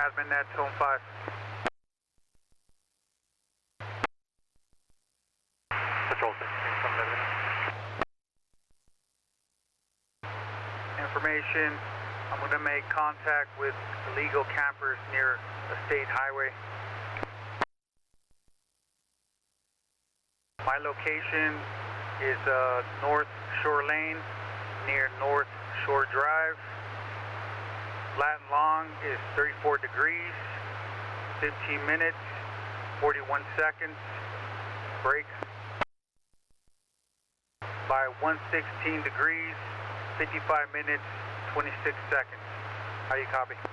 Jasmine, that's home 5. Patrol 6, Information, I'm going to make contact with illegal campers near a state highway. My location is North Shore Lane near North Shore Drive. Flat and long is 34 degrees, 15 minutes, 41 seconds. Break. By 116 degrees, 55 minutes, 26 seconds. How you copy?